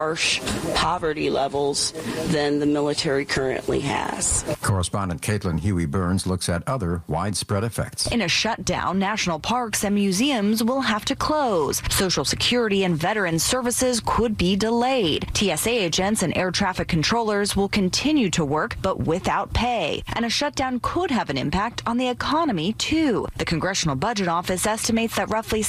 harsh poverty levels than the military currently has. Correspondent Caitlin Huey-Burns looks at other widespread effects. In a shutdown, national parks and museums will have to close. Social Security and veteran services could be delayed. TSA agents and air traffic controllers will continue to work, but without pay. And a shutdown could have an impact on the economy, too. The Congressional Budget Office estimates that roughly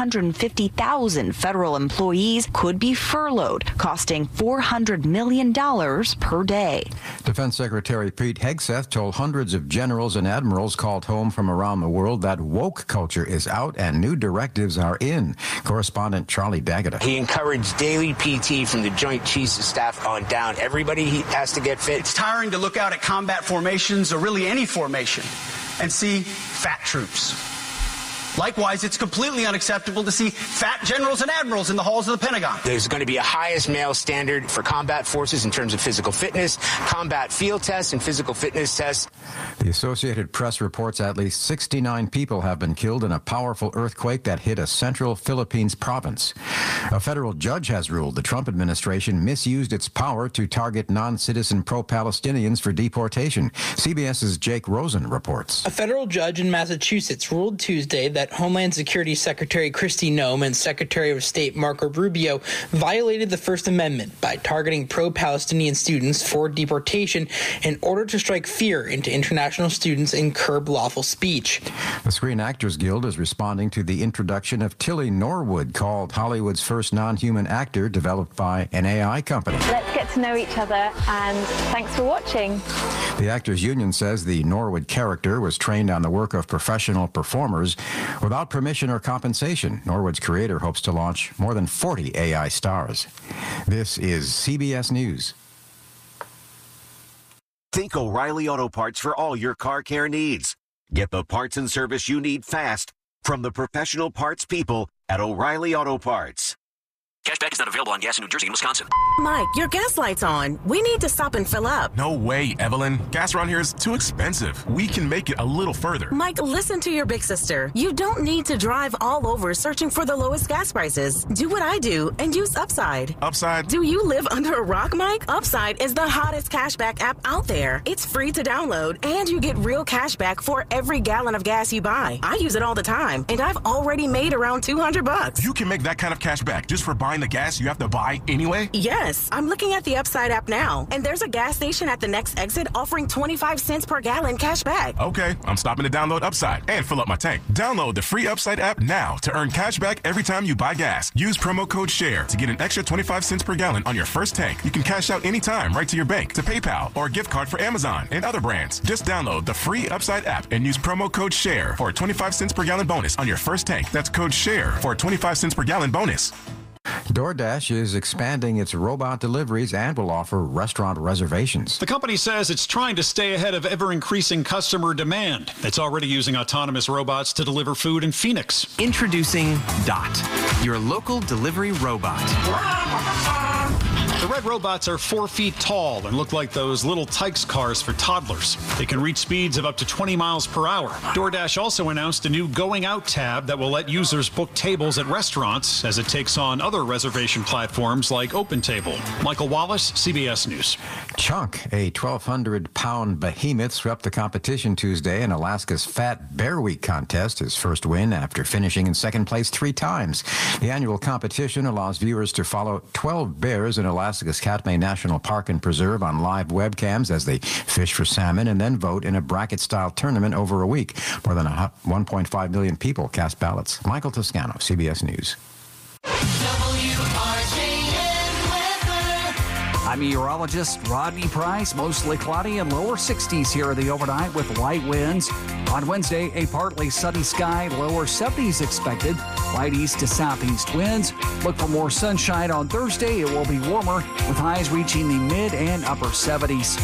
750,000 federal employees could be furloughed, costing $400 million per day. Defense Secretary Pete Hegseth told hundreds of generals and admirals called home from around the world that woke culture is out and new directives are in. Correspondent Charlie D'Agata. He encouraged daily PT from the Joint Chiefs of Staff on down. Everybody has to get fit. It's tiring to look out at combat formations, or really any formation, and see fat troops. Likewise, it's completely unacceptable to see fat generals and admirals in the halls of the Pentagon. There's going to be a highest male standard for combat forces in terms of physical fitness, combat field tests, and physical fitness tests. The Associated Press reports at least 69 people have been killed in a powerful earthquake that hit a central Philippines province. A federal judge has ruled the Trump administration misused its power to target non-citizen pro-Palestinians for deportation. CBS's Jake Rosen reports. A federal judge in Massachusetts ruled Tuesday that Homeland Security Secretary Kristi Noem and Secretary of State Marco Rubio violated the First Amendment by targeting pro-Palestinian students for deportation in order to strike fear into international students and curb lawful speech. The Screen Actors Guild is responding to the introduction of Tilly Norwood, called Hollywood's first non-human actor, developed by an AI company. Let's get to know each other, and thanks for watching. The Actors Union says the Norwood character was trained on the work of professional performers without permission or compensation. Norwood's creator hopes to launch more than 40 AI stars. This is CBS News. Think O'Reilly Auto Parts for all your car care needs. Get the parts and service you need fast from the professional parts people at O'Reilly Auto Parts. Cashback is not available on gas in New Jersey and Wisconsin. Mike, your gas light's on. We need to stop and fill up. No way, Evelyn. Gas around here is too expensive. We can make it a little further. Mike, listen to your big sister. You don't need to drive all over searching for the lowest gas prices. Do what I do and use Upside. Upside? Do you live under a rock, Mike? Upside is the hottest cashback app out there. It's free to download, and you get real cashback for every gallon of gas you buy. I use it all the time, and I've already made around $200. You can make that kind of cashback just for buying the gas you have to buy anyway? Yes, I'm looking at the Upside app now, and there's a gas station at the next exit offering 25 cents per gallon cash back. Okay, I'm stopping to download Upside and fill up my tank. Download the free Upside app now to earn cash back every time you buy gas. Use promo code SHARE to get an extra 25 cents per gallon on your first tank. You can cash out anytime right to your bank, to PayPal, or a gift card for Amazon and other brands. Just download the free Upside app and use promo code SHARE for a 25 cents per gallon bonus on your first tank. That's code SHARE for a 25 cents per gallon bonus. DoorDash is expanding its robot deliveries and will offer restaurant reservations. The company says it's trying to stay ahead of ever-increasing customer demand. It's already using autonomous robots to deliver food in Phoenix. Introducing Dot, your local delivery robot. The red robots are 4 feet tall and look like those little Tykes cars for toddlers. They can reach speeds of up to 20 miles per hour. DoorDash also announced a new Going Out tab that will let users book tables at restaurants as it takes on other reservation platforms like OpenTable. Michael Wallace, CBS News. Chunk, a 1,200-pound behemoth, swept the competition Tuesday in Alaska's Fat Bear Week contest, his first win after finishing in second place 3 times. The annual competition allows viewers to follow 12 bears in Alaska's Katmai National Park and Preserve on live webcams as they fish for salmon and then vote in a bracket-style tournament over a week. More than 1.5 million people cast ballots. Michael Toscano, CBS News. I'm meteorologist Rodney Price. Mostly cloudy and lower 60s here in the overnight with light winds. On Wednesday, a partly sunny sky, lower 70s expected. Light east to southeast winds. Look for more sunshine on Thursday. It will be warmer with highs reaching the mid and upper 70s.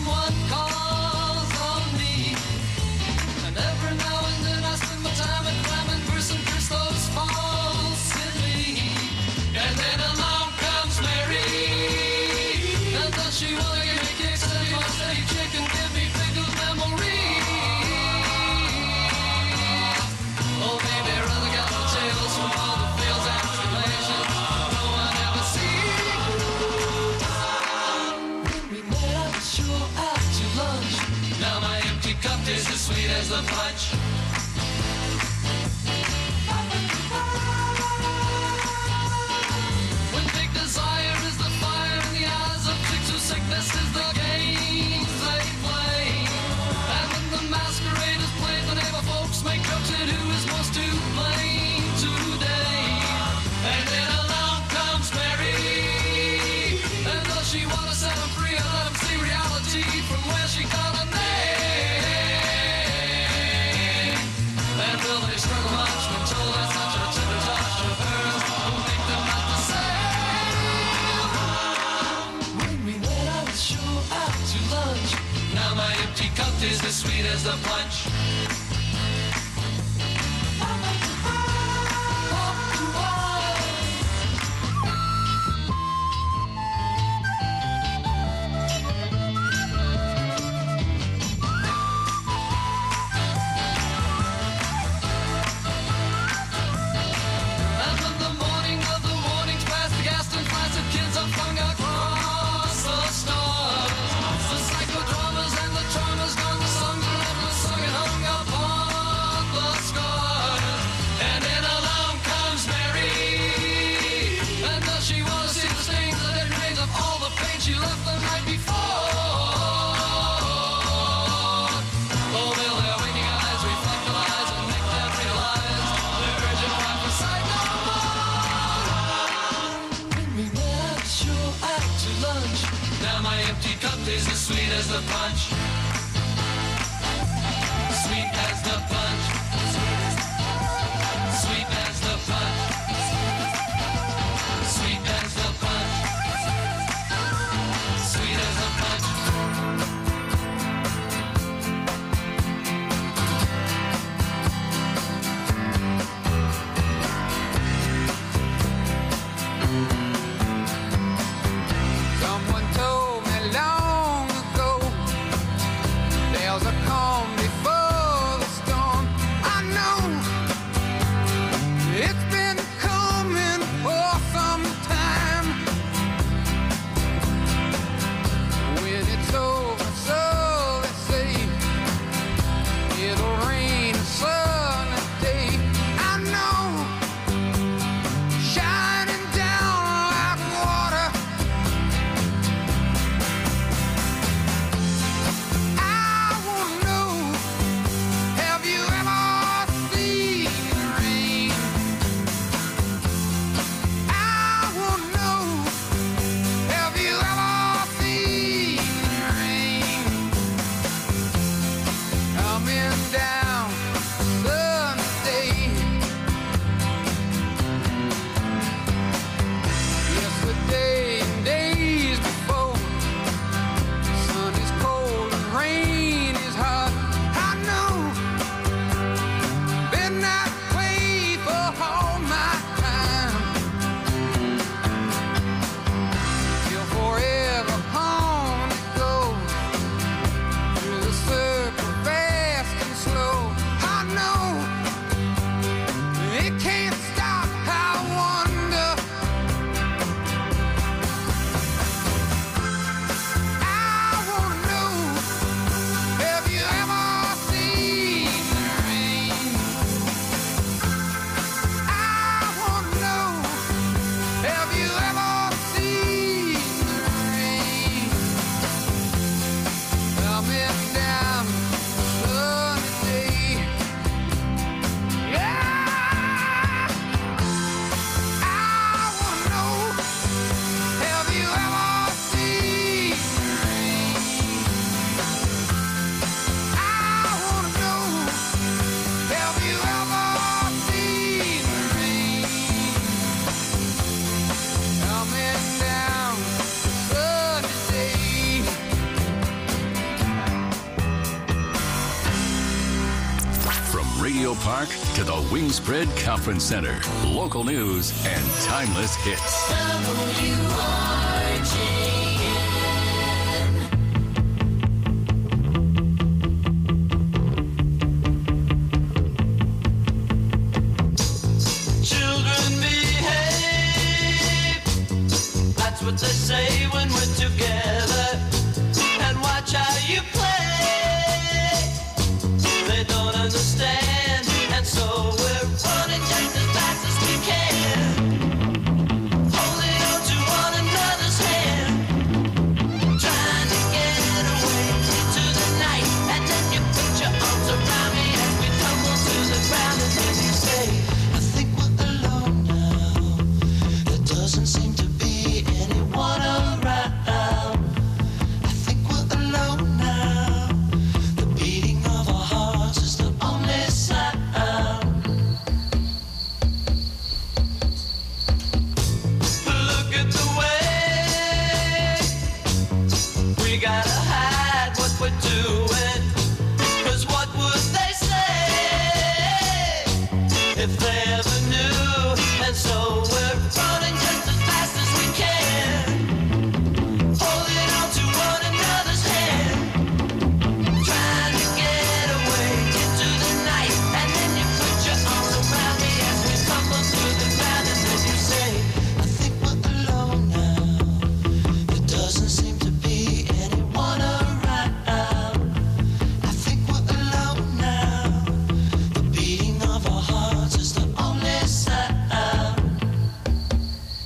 Every now and then I spend my time at sweet as the punch. The punch, sweet as the punch, sweet as the punch, sweet as the punch, sweet as the punch. Someone told me long ago there's a calm before the storm. I know it's been coming for some time. When it's over, so they say it'll rain a sunny day. I know, shining down like water. Have you ever seen rain? I wanna know, have you ever seen rain? Coming down Sunday. Yesterday and days before, sun is cold and rain is hot. I know, been that way for all my time. Till forever on it goes, through the circle fast and slow. I know, it can't stop, I wonder. I wanna know, have you ever seen rain? I wanna know, have you ever seen rain? Coming down sunny day. Yeah, I wanna know, have you ever seen rain? I wanna know, have you ever seen rain? Coming down sunny day. From Radio Park to the Wingspread Conference Center, local news and timeless hits. Children behave, that's what they say when we're together. And watch how you play, they don't understand. And so we're running just as fast as we can, holding on to one another's hand. if they ever knew. And so we're running just as fast as we can, holding on to one another's hand, trying to get away into the night. And then you put your arms around me as we tumble through the ground, and then you say, I think we're alone now. There doesn't seem to be anyone around. I think we're alone now. The beating of our hearts is the only sound.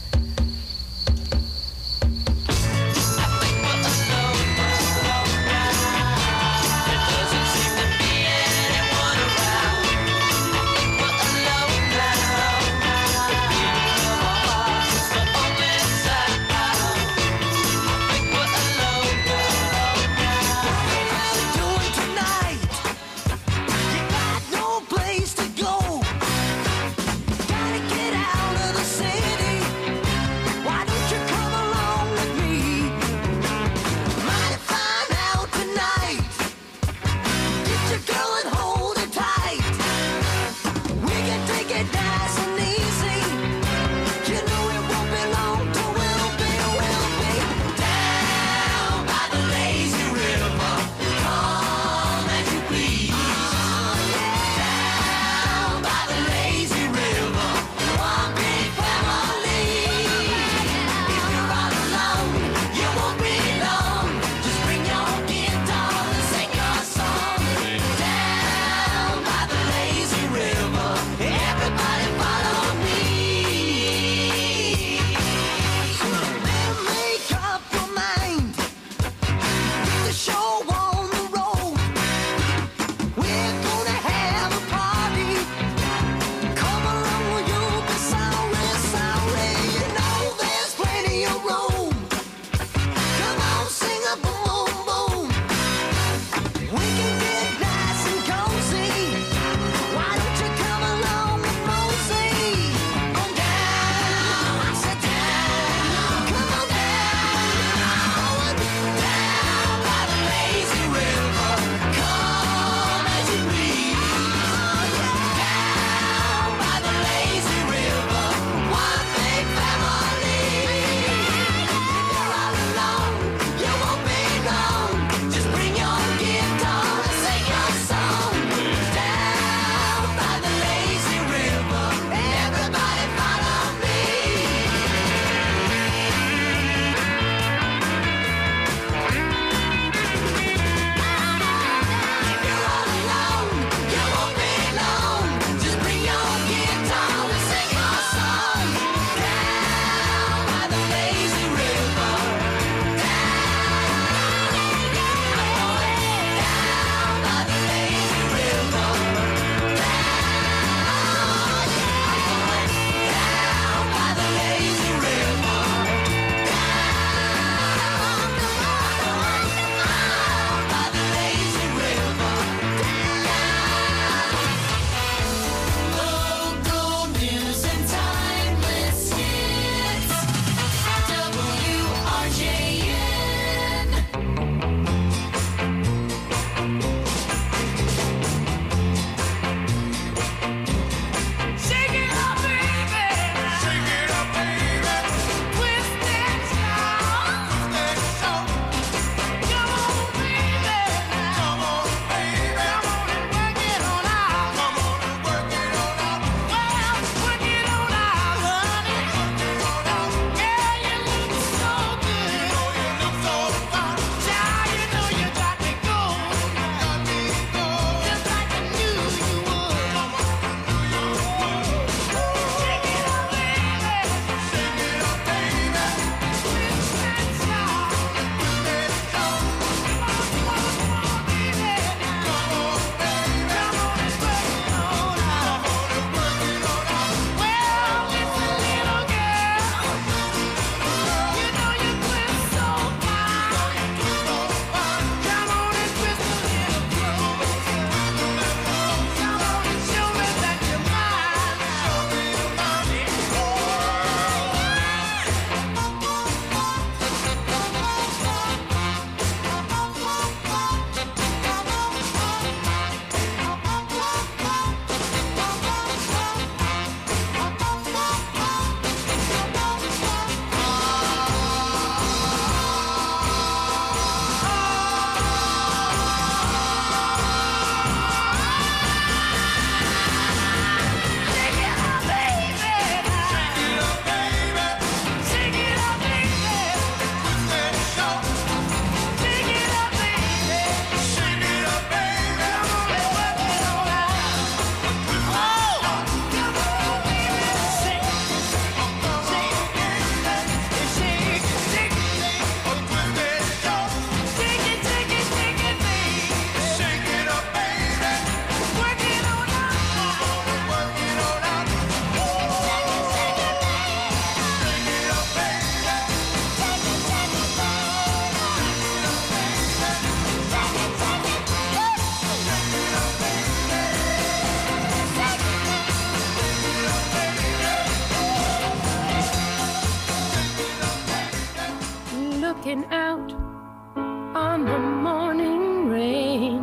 walking out on the morning rain.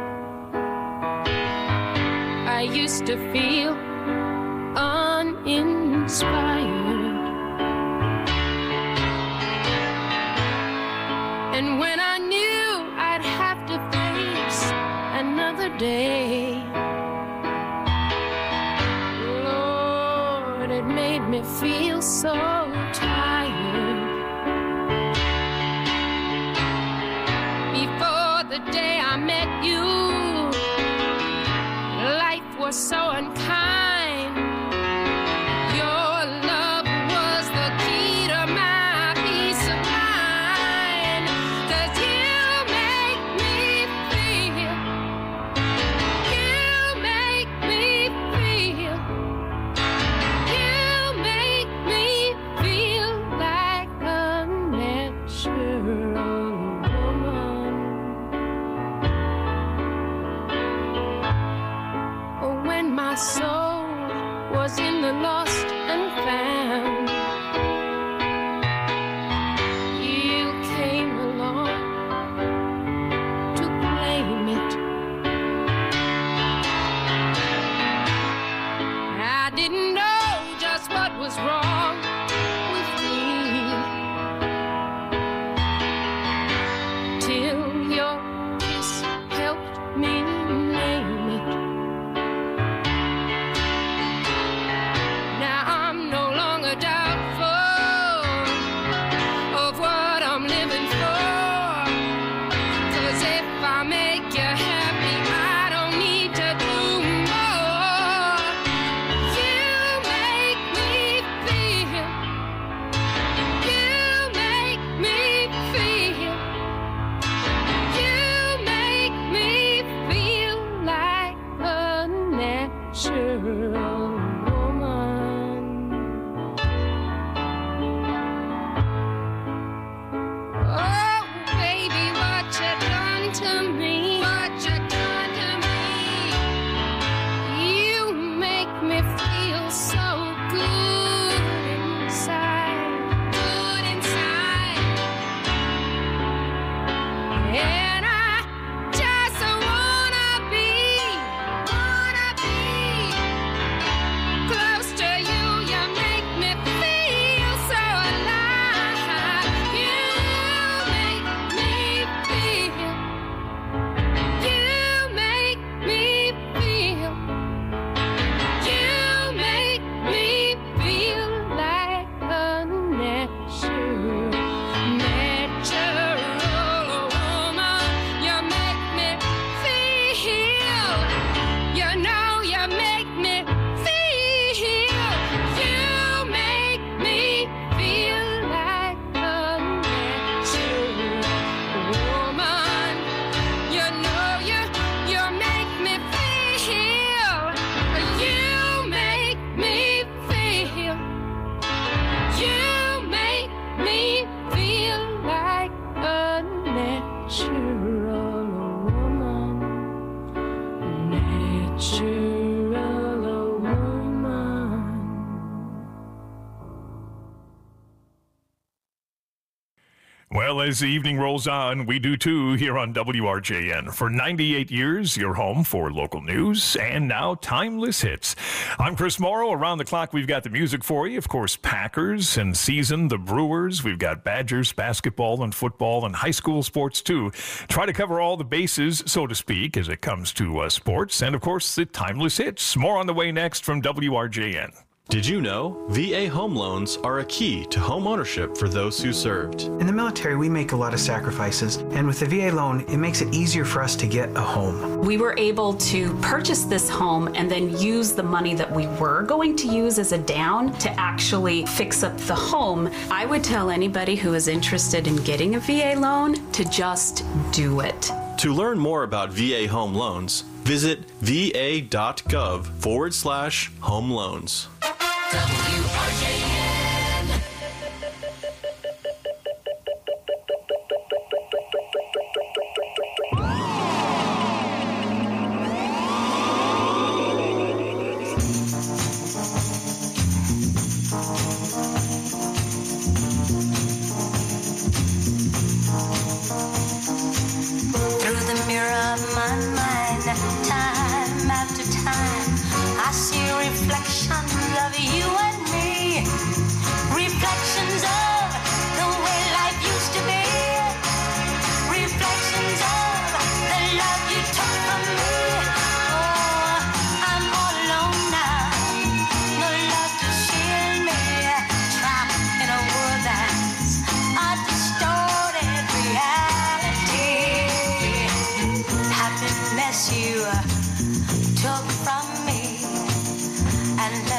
I used to feel uninspired. And when I knew I'd have to face another day, Lord, it made me feel so tired. Before the day I met you, life was so unkind. Your love was the key to my peace of mind. 'Cause you make me feel, you make me feel, you make me feel like a natural woman. When my soul was in the lost and found, you came along to claim it. I didn't know just what was wrong with me till your kiss helped me name it. Now I'm no longer doubtful of what I'm living for. 'Cause if I make you happy, I don't need to do more. You make me feel, you make me feel, you make me feel like a natural woman. Oh, baby, what you done to me? What you done to me? You make me feel so good inside, good inside. And I just wanna be close to you. You make me feel so alive. You make me feel, you make me feel, you make me feel like a natural woman. You make me feel, you know you make me feel, you make me feel like a natural woman. You know you make me feel, you make me feel, you make me feel like a natural woman, natural woman. Well, as the evening rolls on, we do too here on WRJN. For 98 years, your home for local news and now timeless hits. I'm Chris Morrow. Around the clock, we've got the music for you. Of course, Packers and season, the Brewers. We've got Badgers, basketball and football and high school sports too. Try to cover all the bases, so to speak, as it comes to sports. And of course, the timeless hits. More on the way next from WRJN. Did you know VA home loans are a key to home ownership for those who served? In the military, we make a lot of sacrifices, and with the VA loan, it makes it easier for us to get a home. We were able to purchase this home and then use the money that we were going to use as a down to actually fix up the home. I would tell anybody who is interested in getting a VA loan to just do it. To learn more about VA home loans, visit va.gov/home loans. WRJN.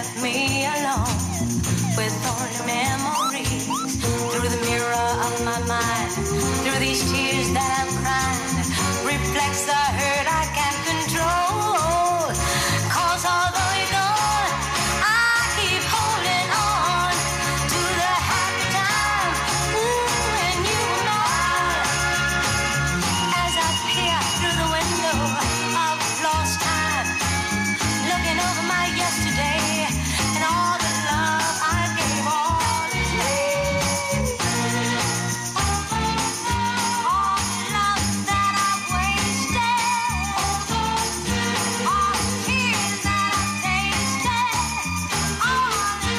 left me alone with only memories. Through the mirror of my mind, through these tears that I'm crying, reflects the hurt I can't control. 'Cause although you're gone, I keep holding on to the happy time when you were mine. As I peer through the window of lost time, looking over my yesterday and all the love I gave all the day. All the love that I wasted, all the tears that I tasted, all in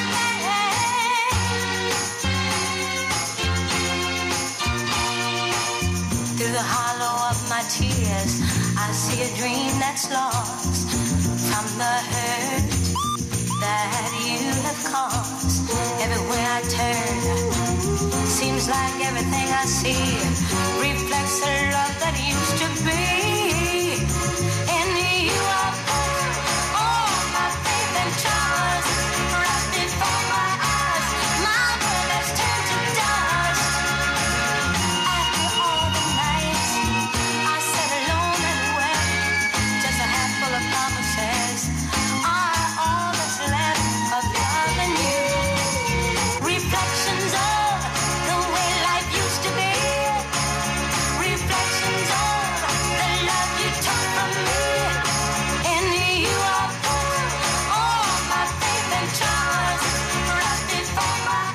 vain. Through the hollow of my tears, I see a dream that's lost from the hurt that you have caused. Everywhere I turn, seems like everything I see reflects the love that used to be. In you I put all my faith and trust, right before my eyes, my world has turned to dust. After all the nights I sat alone and wept, just a handful of promises are all that's left of loving you. Reflections of the way life used to be. Reflections of the love you took from me. In you I put all my faith and trust, right before my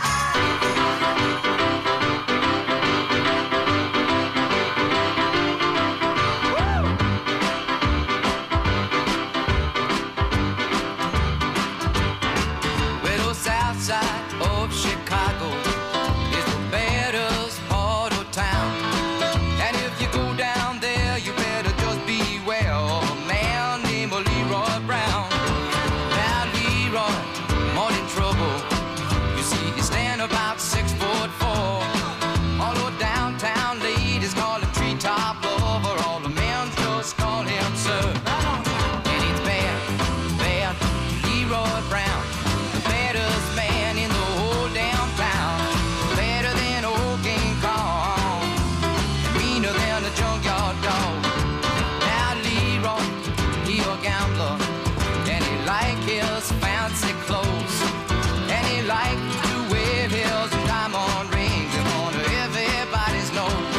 Well, south side of Chicago is the baddest part of town. And if you go down there, you better just beware of a man named Leroy Brown. Now, Leroy, morning trouble. You see, he stand about 6'4". All the downtown ladies call him treetop lover. All the men just call him sir. And he's bad, bad, Leroy Brown. The baddest man in the whole damn town. Better than old King Kong, and meaner than a junkyard dog. Now Leroy, he a gambler, and he like his fancy clothes, and he like to wear his diamond rings in front of everybody's nose.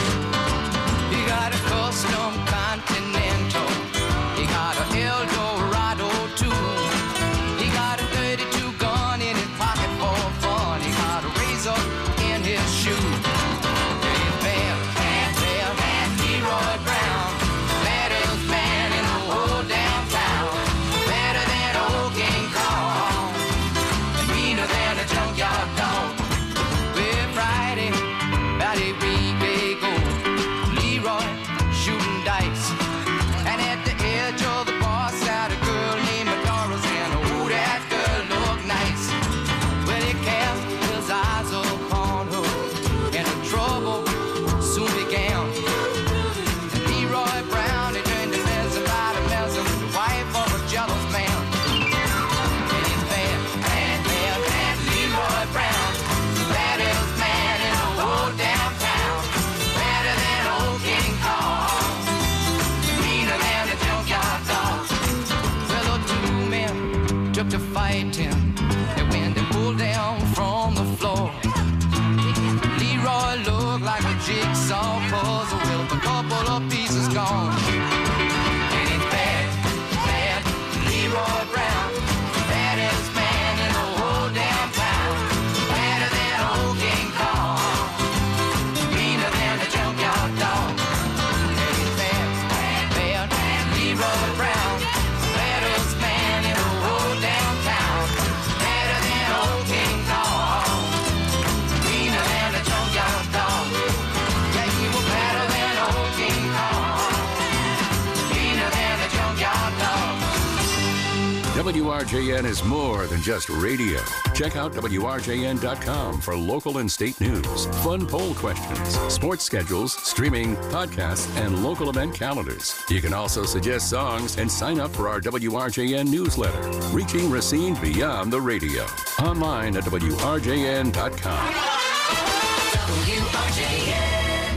He got a custom Continental, he got a Eldorado too. He got a 32 gun in his pocket for fun. He got a razor in his shoe. He's bad, bad, bad, bad, Leroy Brown. Baddest man in the whole damn town. Better than old King Kong, and meaner than a junkyard dog. Well, Friday, about a week ago, Leroy shooting dice, and at the edge of the bar sat a girl named Doris, and oh, that girl looked nice. Well, he cast his eyes upon her, and the trouble soon began. And Leroy Brown, he turned to messing about a messing with the wife of a jealous man. And he's bad, bad, bad, bad, Leroy Brown. The baddest man in the whole damn town. Better than old King Kong, meaner than a junkyard dog. Well, the two men took to fighting, and when they pulled down from the floor, Leroy looked like a jigsaw puzzle with a couple of pieces gone. And it's bad, bad, Leroy Brown, baddest man in the whole damn town. Better than old King Kong, meaner than a junkyard dog. And it's bad, bad, bad, Leroy Brown, baddest man in the whole damn town. Better than old King Kong, meaner than a junkyard dog. Yeah, he was better than old King Kong. WRJN is more than just radio. Check out WRJN.com for local and state news, fun poll questions, sports schedules, streaming, podcasts, and local event calendars. You can also suggest songs and sign up for our WRJN newsletter, reaching Racine beyond the radio. Online at WRJN.com. WRJN.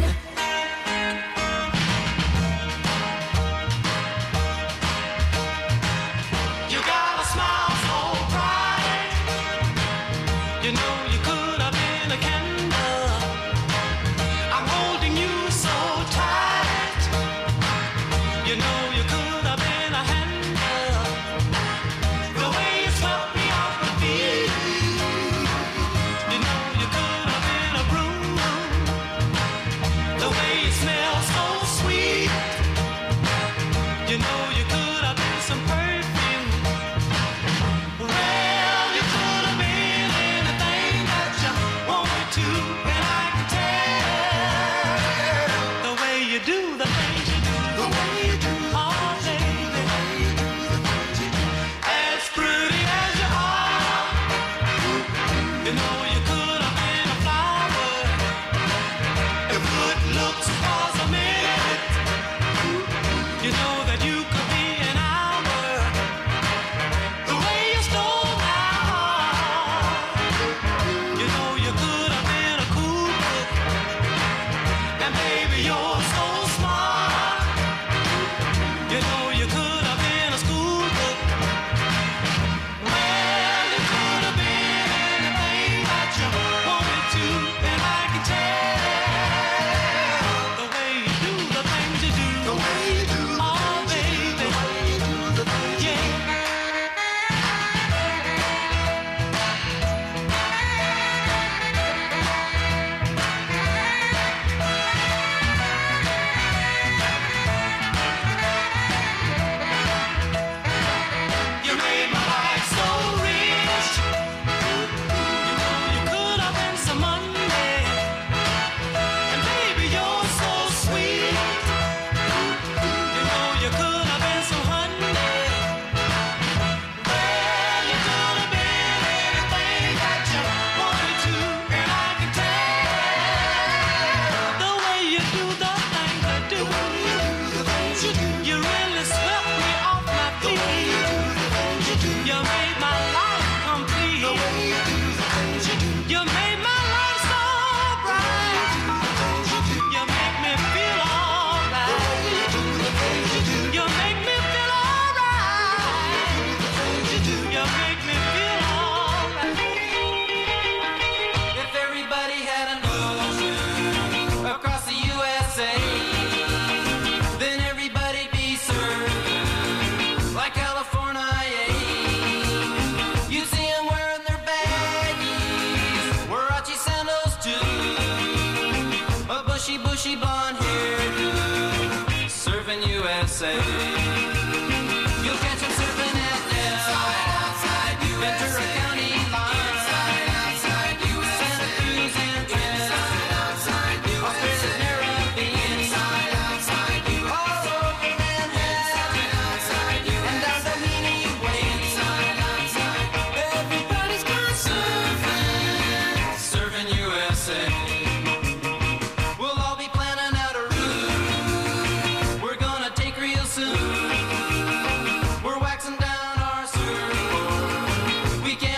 You got a smile so bright. You know you could have been a candle. I'm holding you so tight. You know you could have been a handle. The way you swept me off my feet. You know you could have been a broom. The way you smell so sweet. You know you could have been some perfume. Well, you could have been anything that you wanted to, and I can tell the way you do the things you do. The way you do. Oh, baby. As pretty as you are, you know you could have been a flower. If good looks was a minute, you know that you could be an hour. The way you stole my heart, you know you could have been a cool book. And baby, you're so smart. You know you could have been a school book. Well, you could have been anything that you wanted to, and I can tell the way you do the things you do. The way you do. Oh, baby. The way you do the things you do. You made my life so rich. You know you could have been some Monday. And baby, you're so sweet. You know you could have been some honey. Well, you could have been anything that you wanted to, and I can tell the way you do the things I do. You really swept me off my feet. You made my life complete. You made my life so bright. You make me feel alright. You make me feel alright. You make me feel alright. If everybody had an ocean across the USA, then everybody'd be served like California. You see them wearing their baggies, Warachi sandals too, a bushy, bushy blonde hairdo, serving USA. You'll catch them surfing at Ventura County line, Santa Cruz and Trent, Australia's Caribbean, all over Manhattan, and down the Meany Way. Everybody's gone surfing, serving USA. We'll all be planning out a route we're gonna take real soon. We're waxing down our surfboard. We can't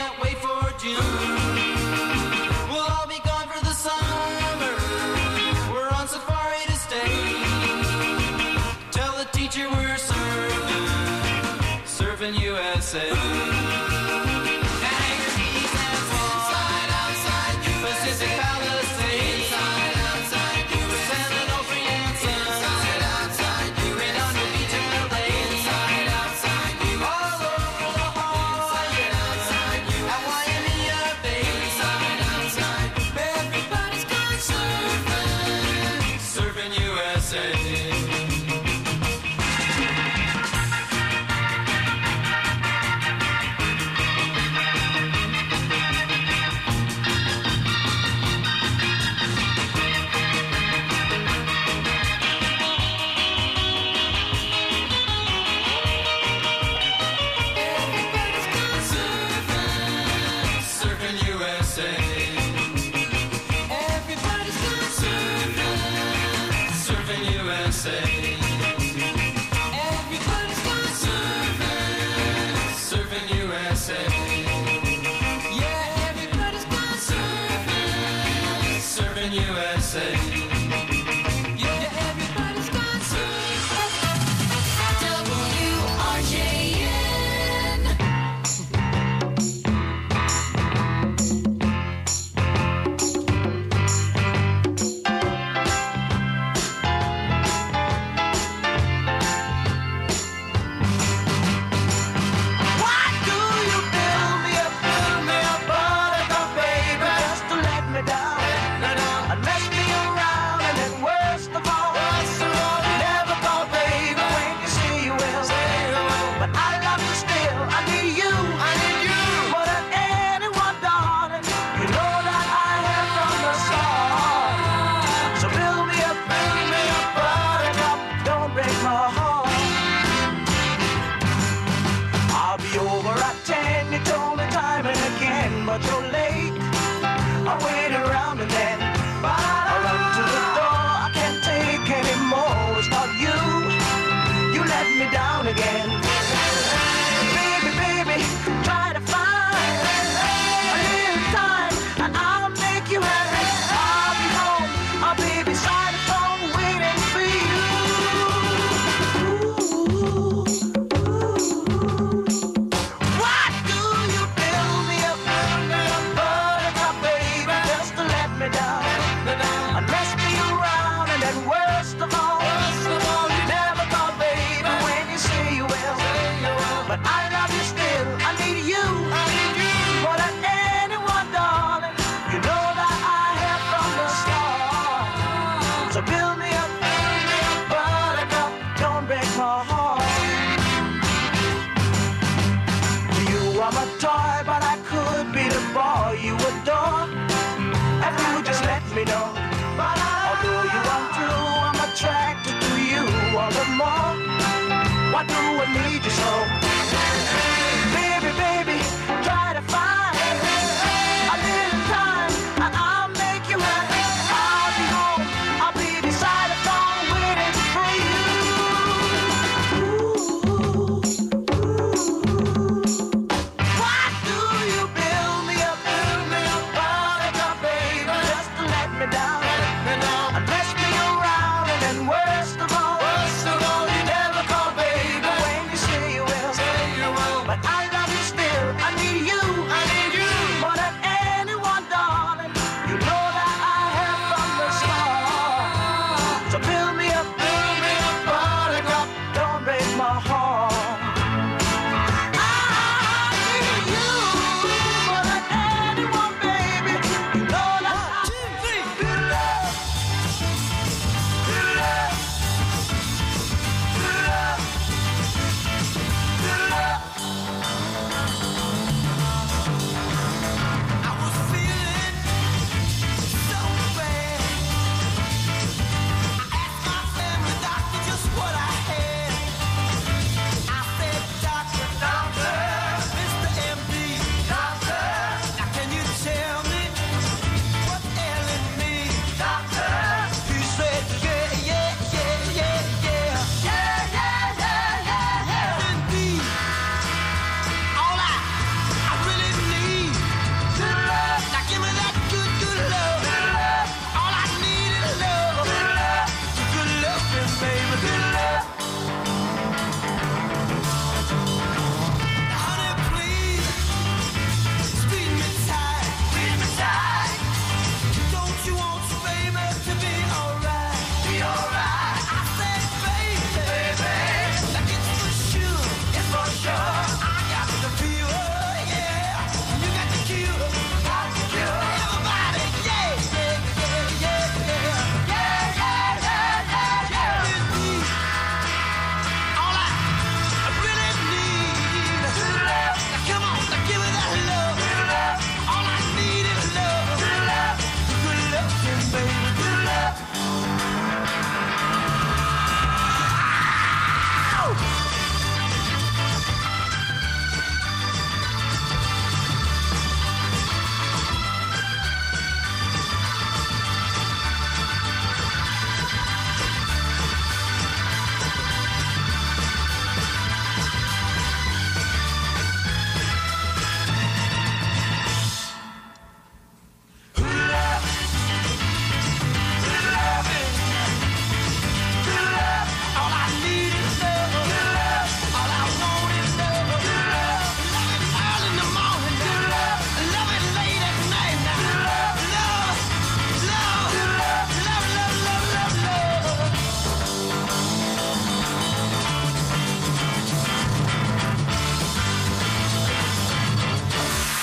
USA. Everybody's got but you're late. I wait around and then I run to the door. I can't take anymore. It's not you. You let me down again. Baby, baby, try to find a little time and I'll make you happy. I'll be home. I'll be beside the phone waiting for you. Why do you build me up, buttercup, baby, just to let me down? And mess me around, and then worst of all, you never thought, baby, when you say you will. But I love you still, I need you, more than anyone, darling. You know that I have from the start. So build me up, buttercup, don't break my heart. You are my toy, but I could be the boy you adore. If you just let me know. Although you are true, I'm attracted to you all the more. Why do I need you so? Baby, baby, try to find a little time and I'll make you happy. I'll be home, I'll be beside the phone waiting for you. Why do you build me up, buttercup, baby, just to let me down? And mess me around, and then worst of all, you never call, baby, when you say you will. But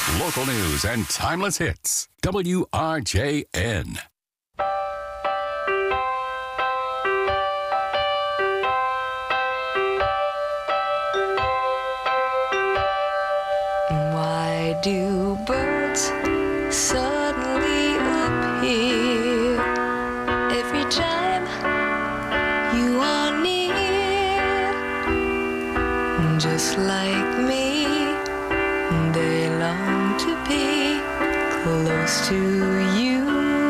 Local news and timeless hits. WRJN. Why do birds suddenly appear every time you are near? Just like me, they long to be close to you.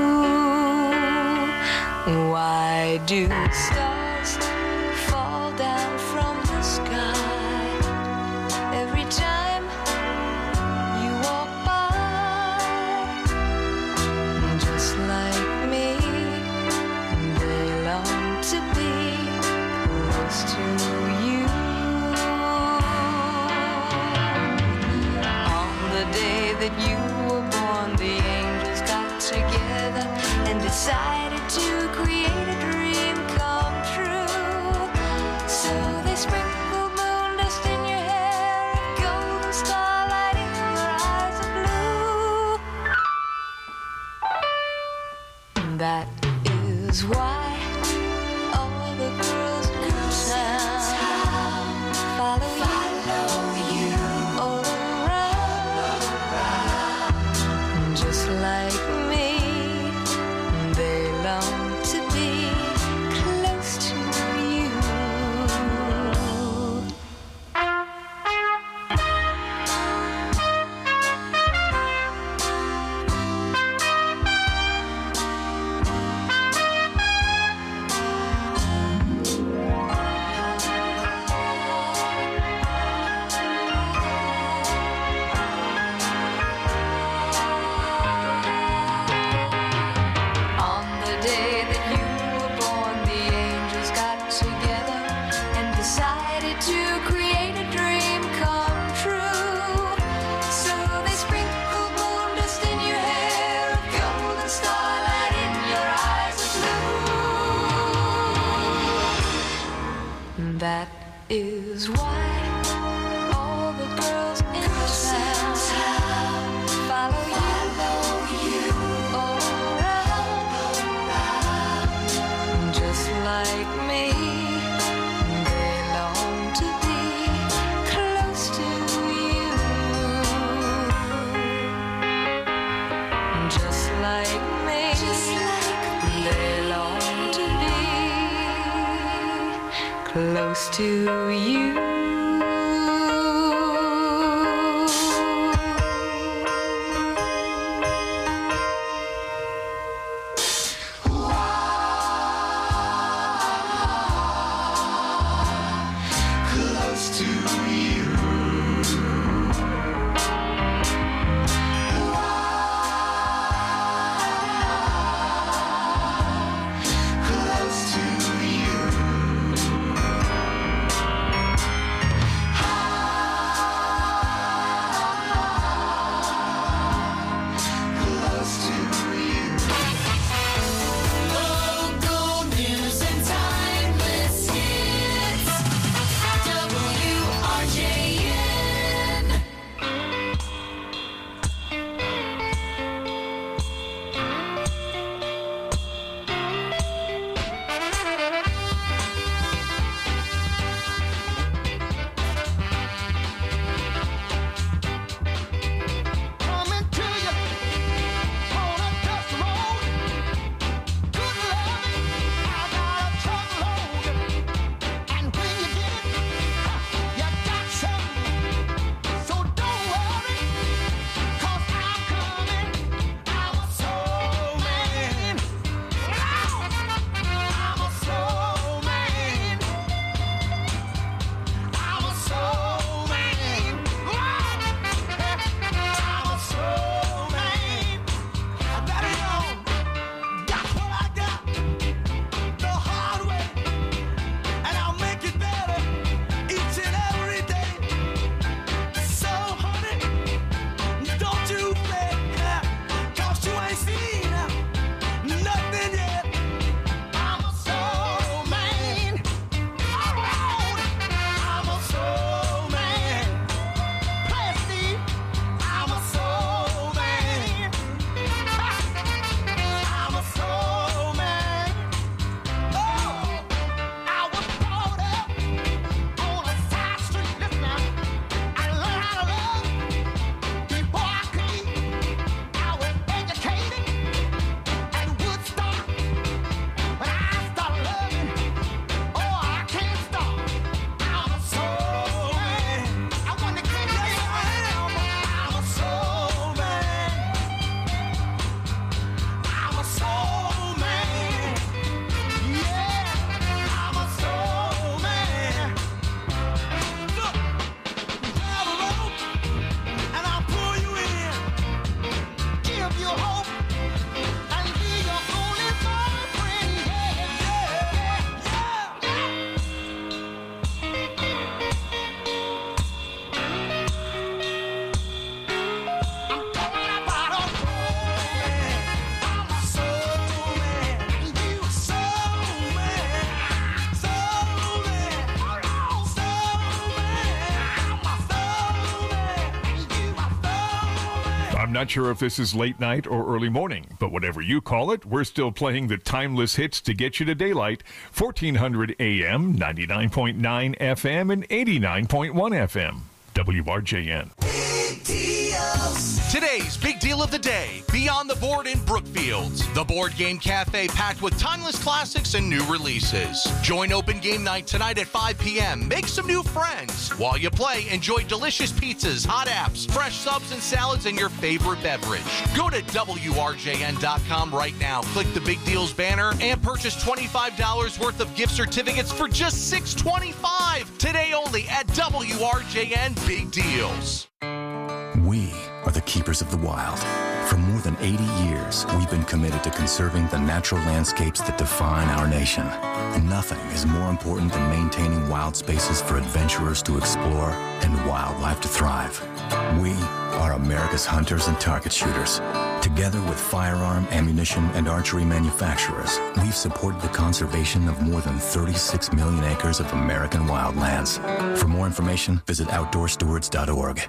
Why do stars fall down from the sky every time you walk by? Just like me, they long to be close to you. On the day that you were born, the angels got together and decided to create a dream come true. So they sprinkled moon dust in your hair and golden starlight in your eyes of blue. That is why all the girls in town follow you all around. Just like me, they long to be close to you. On the day that you were born, the angels got together and decided to create a dream come true. So they sprinkled moon dust in your hair, of golden starlight in your eyes of blue. That is why all the girls in town follow you all around. Just like me, they long to be close to you. Just like me, they long to be close to you. Close to you. Close to you. I'm not sure if this is late night or early morning, but whatever you call it, we're still playing the timeless hits to get you to daylight. 1400 AM, 99.9 FM, and 89.1 FM. WRJN. Today's big deal of the day, Beyond the Board in Brookfield. The Board Game Cafe packed with timeless classics and new releases. Join Open Game Night tonight at 5 p.m. Make some new friends. While you play, enjoy delicious pizzas, hot apps, fresh subs and salads, and your favorite beverage. Go to WRJN.com right now. Click the Big Deals banner and purchase $25 worth of gift certificates for just $6.25. Today only at WRJN Big Deals. We are the keepers of the wild. For more than 80 years, we've been committed to conserving the natural landscapes that define our nation. Nothing is more important than maintaining wild spaces for adventurers to explore and wildlife to thrive. We are America's hunters and target shooters. Together with firearm, ammunition, and archery manufacturers, we've supported the conservation of more than 36 million acres of American wildlands. For more information, visit OutdoorStewards.org.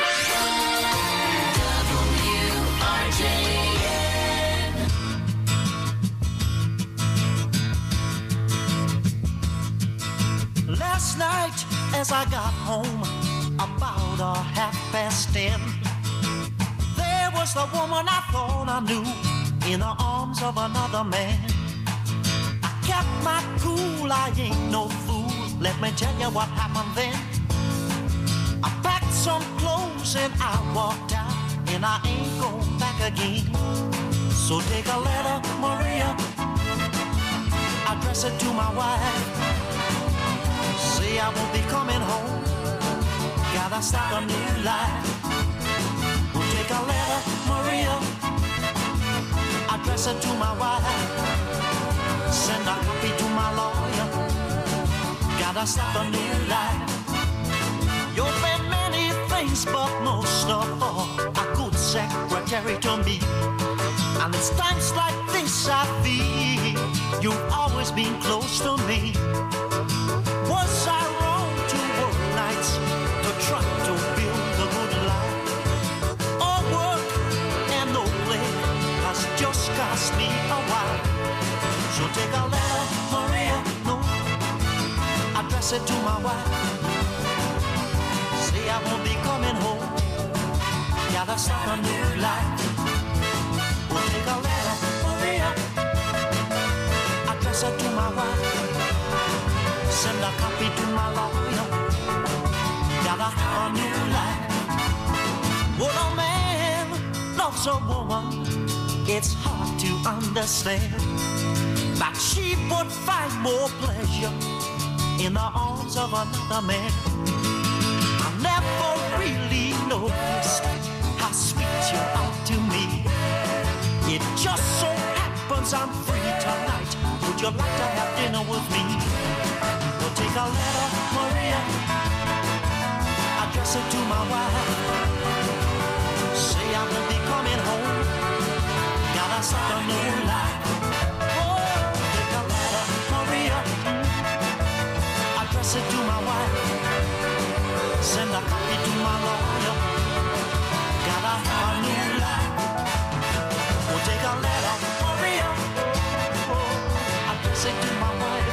Last night as I got home about 10:30, there was the woman I thought I knew in the arms of another man. I kept my cool, I ain't no fool. Let me tell you what happened then. I packed some clothes and I walked out, and I ain't going back again. So take a letter, Maria, address it to my wife. Say I won't be coming home, gotta start a new life. We'll take a letter, Maria, address it to my wife. Send a copy to my lawyer, gotta start a new life. You've been many things, but most of all, a good secretary to me. And it's times like this I feel you've always been close to me. Was I wrong to work nights to try to build a good life? All work and no play has just cost me a while. So take a letter, Maria, no, address it to my wife. Say I won't be coming home, gotta start a new life. We'll take a letter, Maria, address it to my wife. Send a copy to my lawyer, gotta have a new life. When a man loves a woman, it's hard to understand that she would find more pleasure in the arms of another man. I never really noticed how sweet you are to me. It just so happens I'm free tonight. Would you like to have dinner with me? Take a letter, Maria, address it to my wife. Say I will be coming home, gotta start a new life. Oh, take a letter, Maria, address it to my wife. Send a copy to my lawyer, gotta have a new life. Oh, take a letter, Maria, oh, address it to my wife.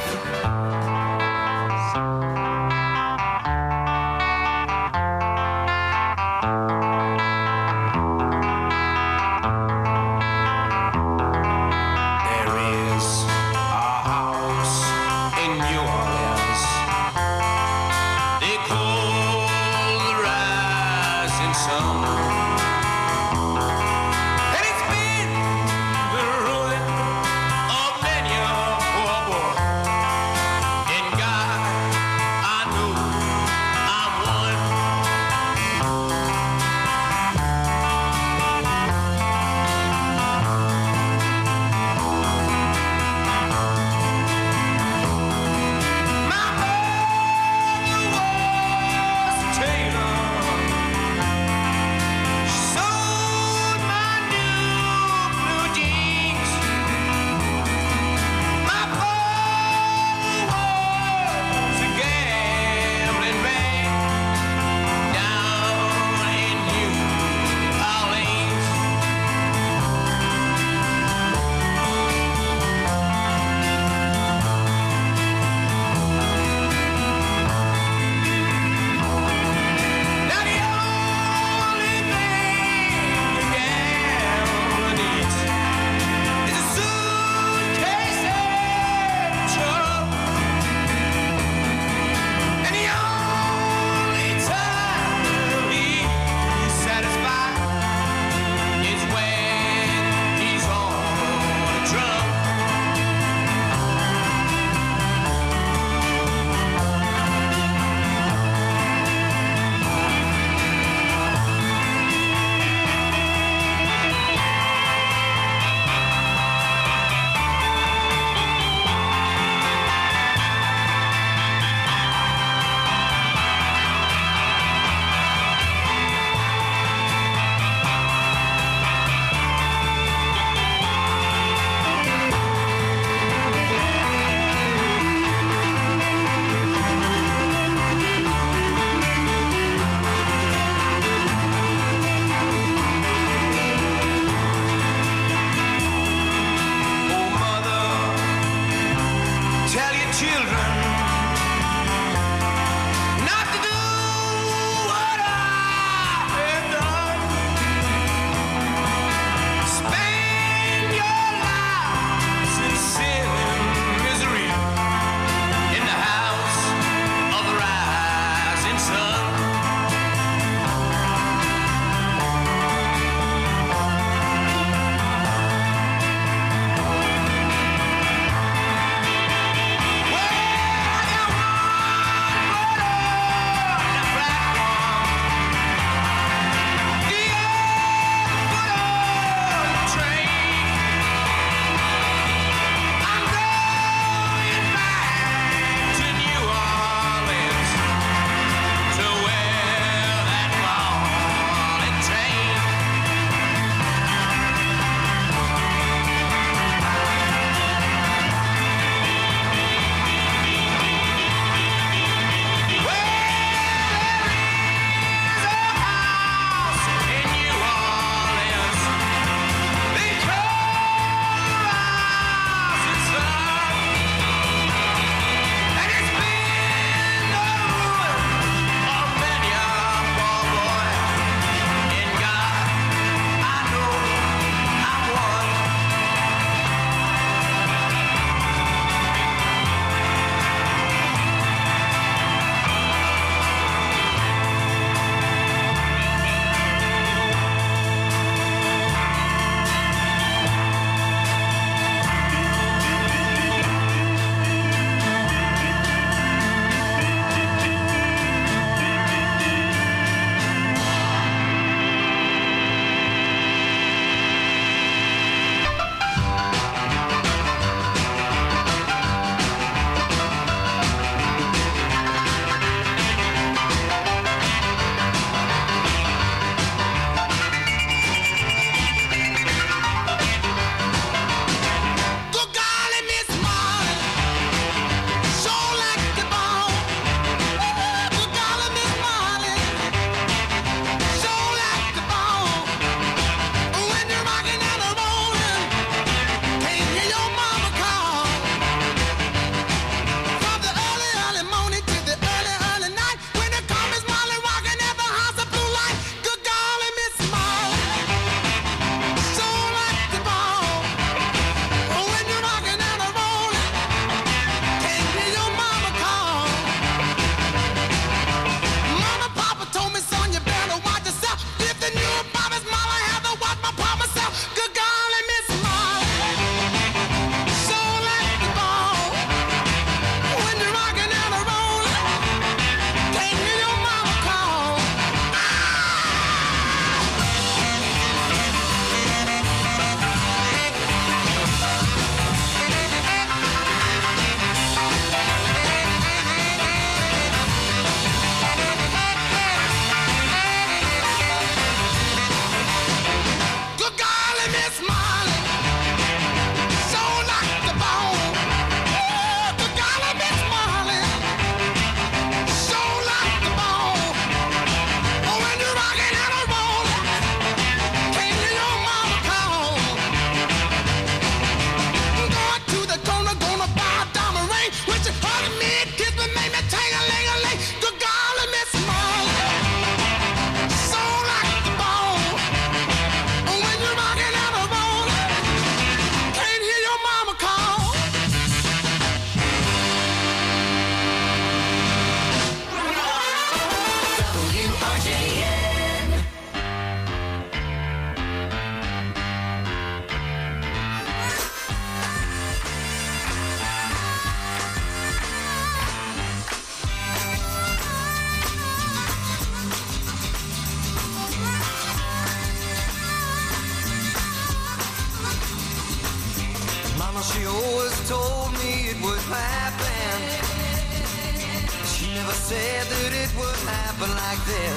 She always told me it would happen. She never said that it would happen like this.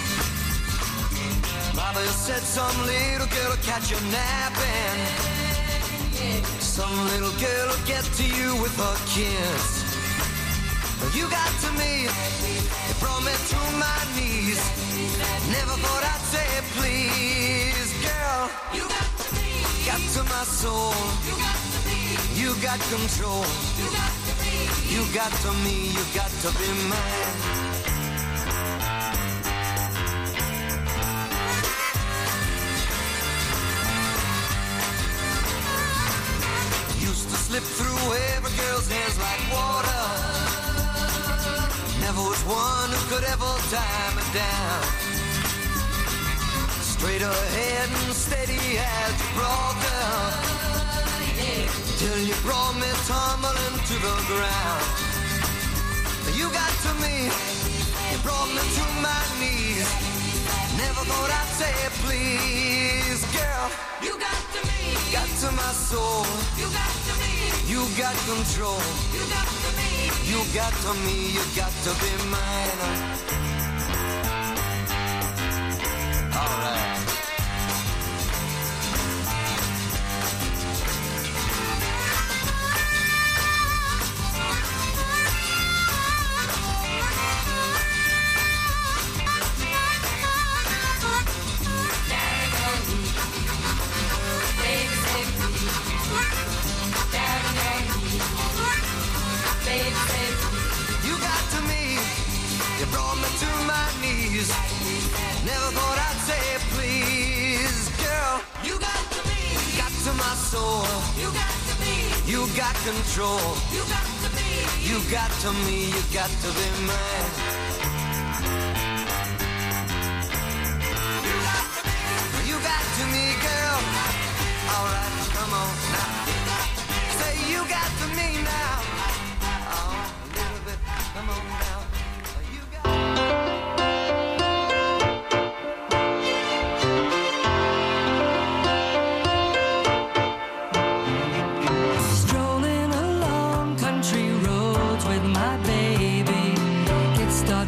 Mother said some little girl will catch you napping. Some little girl will get to you with her kiss. You got to me, you brought me to my knees. Never thought I'd say please, girl. You got to me, got to my soul. You got to me, you got control. You got to me, you got to me, you got to be mine. Used to slip through every girl's hands like water. Never was one who could ever tie me down. Straight ahead and steady as you brought down, till you brought me tumbling to the ground. You got to me, you brought me to my knees. Never thought I'd say please, girl. You got to me, got to my soul. You got to me, you got control. You got to me, you got to me, you got to be mine. All right. You got to me, you brought me to my knees. Never thought I'd say please, girl. You got to me, got to my soul. You got to me, you got control. You got to me, you got to me, you got to be mine. You got to me, girl. All right, come on now. Say you got to me now. Come on now. Strolling along country roads with my baby. Get started.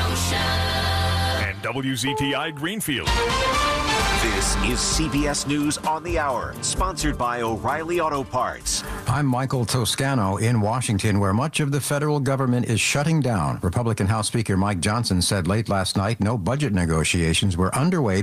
And WZTI Greenfield. This is CBS News on the Hour, sponsored by O'Reilly Auto Parts. I'm Michael Toscano in Washington, where much of the federal government is shutting down. Republican House Speaker Mike Johnson said late last night no budget negotiations were underway